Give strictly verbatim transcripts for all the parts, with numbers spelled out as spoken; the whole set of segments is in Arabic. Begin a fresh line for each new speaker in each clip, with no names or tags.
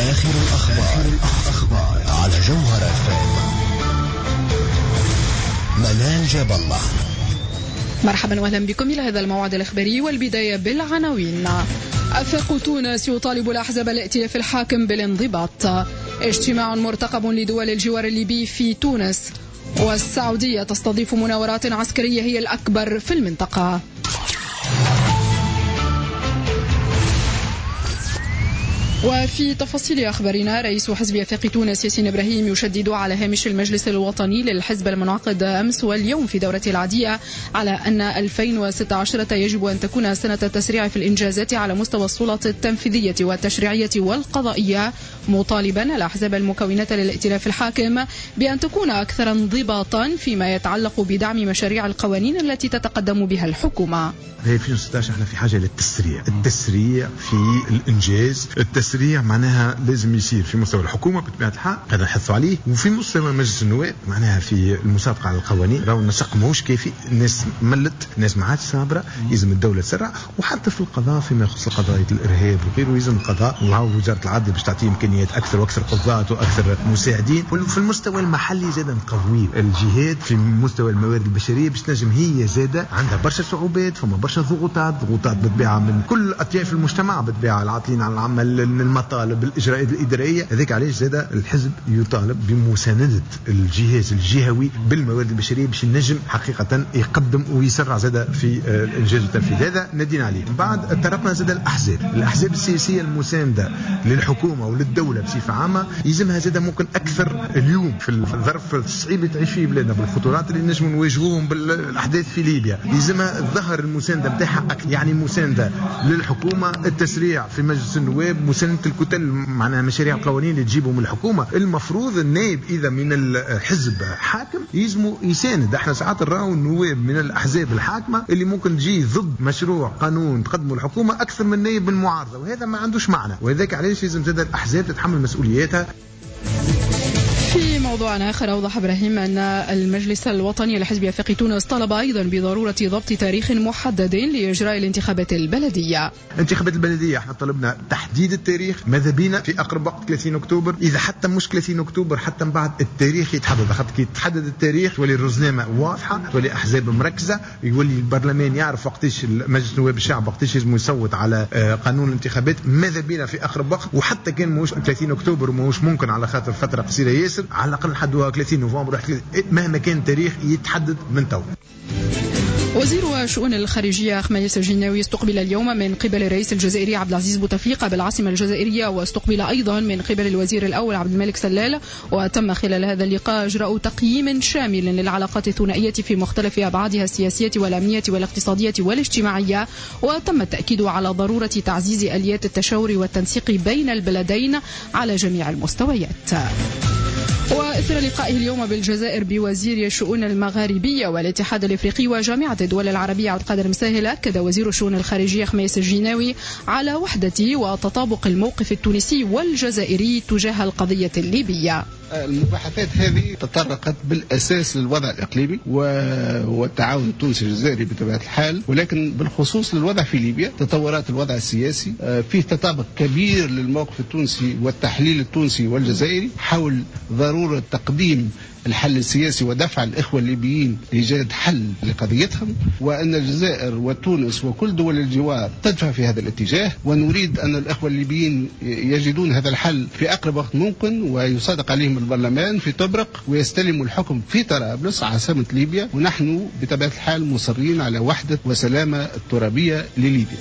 آخر الأخبار, آخر الأخبار على جوهر اف ام. منال جاب الله.
مرحبا واهلا بكم إلى هذا الموعد الإخباري، والبداية بالعناوين. أفق تونس يطالب الأحزاب الائتلاف الحاكم بالانضباط. اجتماع مرتقب لدول الجوار الليبي في تونس. والسعودية تستضيف مناورات عسكرية هي الأكبر في المنطقة. وفي تفاصيل أخبارنا، رئيس حزب أفق تونس ياسين إبراهيم يشدد على هامش المجلس الوطني للحزب المنعقد أمس واليوم في دورته العادية على أن ألفين وستة عشر يجب أن تكون سنة التسريع في الإنجازات على مستوى السلطة التنفيذية والتشريعية والقضائية، مطالبا الأحزاب المكونة للائتلاف الحاكم بأن تكون أكثر انضباطا فيما يتعلق بدعم مشاريع القوانين التي تتقدم بها الحكومة.
في ألفين وستة عشر احنا في حاجة للتسريع، التسريع في الإنجاز. التسريع معناها لازم يصير في مستوى الحكومة بطبيعة الحال، هذا نحثوا عليه، وفي مستوى مجلس النواب معناها في المسابقة على القوانين. راهو النسق ماهوش كافي، الناس ملت، الناس ما عادش صابرة، لازم الدولة تسرع. وحتى في القضاء فيما يخص قضايا الإرهاب وغيره لازم القضاء وعاود وزارة العدل باش تعطي إمكانيات أكثر وأكثر قضاة وأكثر مساعدين. في المستوى المحلي زاد نقوي الجهات في مستوى الموارد البشرية باش تنجم هي زادة عندها برشا صعوبات، فما برشا ضغوطات ضغوطات بتبيعها من كل أطياف المجتمع، بتبيعها العاطلين عن العمل، المطالب، الإجراءات الإدارية. هذاك علاش زاد الحزب يطالب بمساندة الجهاز الجهوي بالموارد البشرية باش ينجم حقيقة يقدم ويسرع زاد في الإنجاز والتنفيذ. هذا ندين عليه. بعد طرفنا زاد الأحزاب الأحزاب السياسية المساندة للحكومة وللدولة بصفة عامة، يلزمها زاد ممكن أكثر اليوم في الظرف الصعيب اللي تعيش فيه بلادنا بالخطورات اللي نجم نواجهوهم بالأحداث في ليبيا. يلزمها الظهر المساندة بتاعها أكثر، يعني مساندة للحكومة، التسريع في مجلس النواب، مساندة الكتل معناها مشاريع القوانين اللي تجيبهم الحكومة. المفروض النائب إذا من الحزب حاكم يلزمه يساند. احنا ساعات نراو النواب من الأحزاب الحاكمة اللي ممكن تجي ضد مشروع قانون تقدمه الحكومة أكثر من نائب بالمعارضة، وهذا ما عندوش معنى. وذلك علاش لازم زاد الأحزاب تتحمل مسؤولياتها.
في موضوع آخر، أوضح إبراهيم أن المجلس الوطني لحزب أفق تونس طلب أيضا بضرورة ضبط تاريخ محدد لإجراء الانتخابات البلدية.
انتخابات البلدية احنا طلبنا تحديد التاريخ، ماذا بينا في أقرب وقت ثلاثين أكتوبر، إذا حتى مش ثلاثين أكتوبر حتى من بعد التاريخ يتحدد. خاطر كي يتحدد التاريخ تولي الرزنامة واضحة، تولي أحزاب مركزة، يولي البرلمان يعرف وقتاش مجلس نواب الشعب وقتاش لازم يصوت على قانون الانتخابات. ماذا بينا في أقرب وقت، وحتى كان موش ثلاثين أكتوبر وموش ممكن على خاطر فترة قصيرة ياسر، على الأقل حدوها ثلاثين نوفمبر، مهما كان تاريخ يتحدد من تو.
وزير الشؤون الخارجية خميس الجناوي استقبل اليوم من قبل الرئيس الجزائري عبد العزيز بوتفليقة بالعاصمة الجزائرية، واستقبل أيضا من قبل الوزير الأول عبد الملك سلال. وتم خلال هذا اللقاء إجراء تقييم شامل للعلاقات الثنائية في مختلف أبعادها السياسية والأمنية والاقتصادية والاجتماعية، وتم التأكيد على ضرورة تعزيز آليات التشاور والتنسيق بين البلدين على جميع المستويات. وإثر لقائه اليوم بالجزائر بوزير الشؤون المغاربية والاتحاد الإفريقي وجامعة الدول العربية عبد القادر مساهل، أكد وزير الشؤون الخارجية خميس الجناوي على وحدة وتطابق الموقف التونسي والجزائري تجاه القضية الليبية.
المباحثات هذه تطرقت بالأساس للوضع الإقليمي والتعاون التونسي الجزائري بطبيعة الحال، ولكن بالخصوص للوضع في ليبيا، تطورات الوضع السياسي، فيه تطابق كبير للموقف التونسي والتحليل التونسي والجزائري حول ضرورة تقديم الحل السياسي ودفع الإخوة الليبيين لإيجاد حل لقضيتهم، وأن الجزائر وتونس وكل دول الجوار تدفع في هذا الاتجاه، ونريد أن الإخوة الليبيين يجدون هذا الحل في أقرب وقت ممكن، ويصادق عليهم البرلمان في طبرق ويستلموا الحكم في طرابلس عاصمة ليبيا. ونحن بطبيعة الحال مصرين على وحدة وسلامة الترابية لليبيا.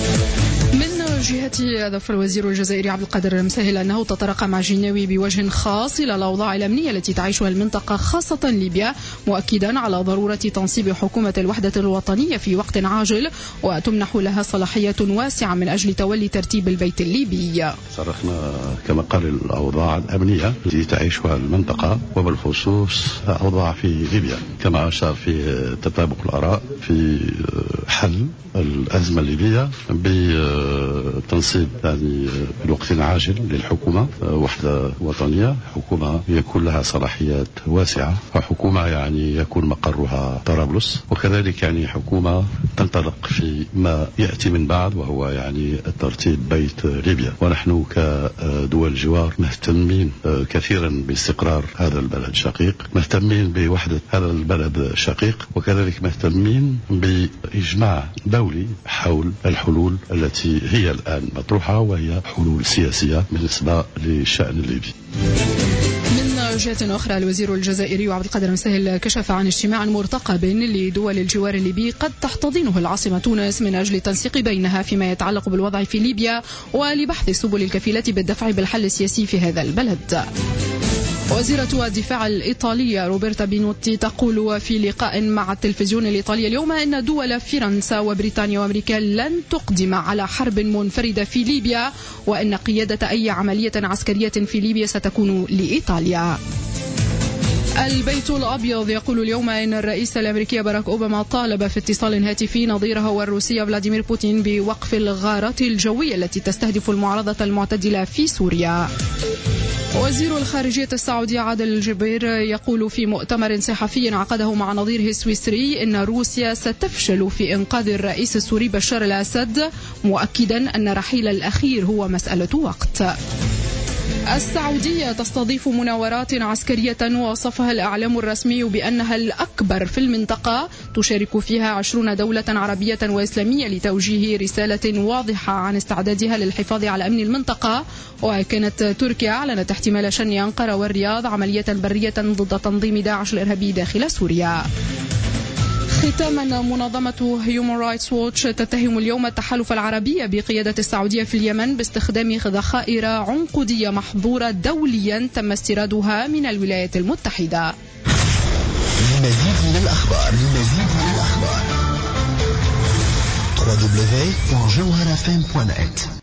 جهة أضاف الوزير الجزائري عبد القادر مساهل أنه تطرق مع جناوي بوجه خاص إلى الأوضاع الأمنية التي تعيشها المنطقة خاصة ليبيا، مؤكدا على ضرورة تنصيب حكومة الوحدة الوطنية في وقت عاجل وتمنح لها صلاحية واسعة من أجل تولي ترتيب البيت الليبي.
صرفنا كما قال الأوضاع الأمنية التي تعيشها المنطقة، وبالخصوص أوضاع في ليبيا، كما أشار في تطابق الآراء في حل الأزمة الليبية ب تنصيب يعني بالوقت عاجل للحكومة وحدة وطنية، حكومة يكون لها صلاحيات واسعة، وحكومة يعني يكون مقرها طرابلس، وكذلك يعني حكومة تنطلق في ما يأتي من بعد وهو يعني الترتيب بيت ليبيا. ونحن كدول جوار مهتمين كثيرا باستقرار هذا البلد الشقيق، مهتمين بوحدة هذا البلد الشقيق، وكذلك مهتمين بإجماع دولي حول الحلول التي هي الآن مطروحة، وهي حلول سياسية بالنسبة للشأن الليبي.
من جهة أخرى، الوزير الجزائري عبد القادر مسهل كشف عن اجتماع مرتقب لدول الجوار الليبي قد تحتضنه العاصمة تونس من أجل التنسيق بينها فيما يتعلق بالوضع في ليبيا ولبحث السبل الكفيلة بالدفع بالحل السياسي في هذا البلد. وزيرة الدفاع الإيطالية روبرتا بينوتي تقول في لقاء مع التلفزيون الإيطالي اليوم إن دول فرنسا وبريطانيا وأمريكا لن تقدم على حرب منفردة في ليبيا، وإن قيادة أي عملية عسكرية في ليبيا ستكون لإيطاليا. البيت الأبيض يقول اليوم إن الرئيس الأمريكي باراك أوباما طالب في اتصال هاتفي نظيره والروسي فلاديمير بوتين بوقف الغارات الجوية التي تستهدف المعارضة المعتدلة في سوريا. وزير الخارجية السعودي عادل الجبير يقول في مؤتمر صحفي عقده مع نظيره السويسري إن روسيا ستفشل في إنقاذ الرئيس السوري بشار الأسد، مؤكدا أن رحيل الأخير هو مسألة وقت. السعودية تستضيف مناورات عسكرية وصفها الإعلام الرسمي بأنها الأكبر في المنطقة، تشارك فيها عشرون دولة عربية وإسلامية لتوجيه رسالة واضحة عن استعدادها للحفاظ على أمن المنطقة. وكانت تركيا أعلنت احتمال شن أنقرة والرياض عملية برية ضد تنظيم داعش الإرهابي داخل سوريا. ختاما، منظمة هيومن رايتس ووتش تتهم اليوم التحالف العربي بقيادة السعودية في اليمن باستخدام ذخائر عنقودية محظورة دوليا تم استيرادها من الولايات المتحدة.
للمزيد من الأخبار للمزيد من الأخبار دبليو دبليو دبليو دوت جوهرة إف إم دوت نت.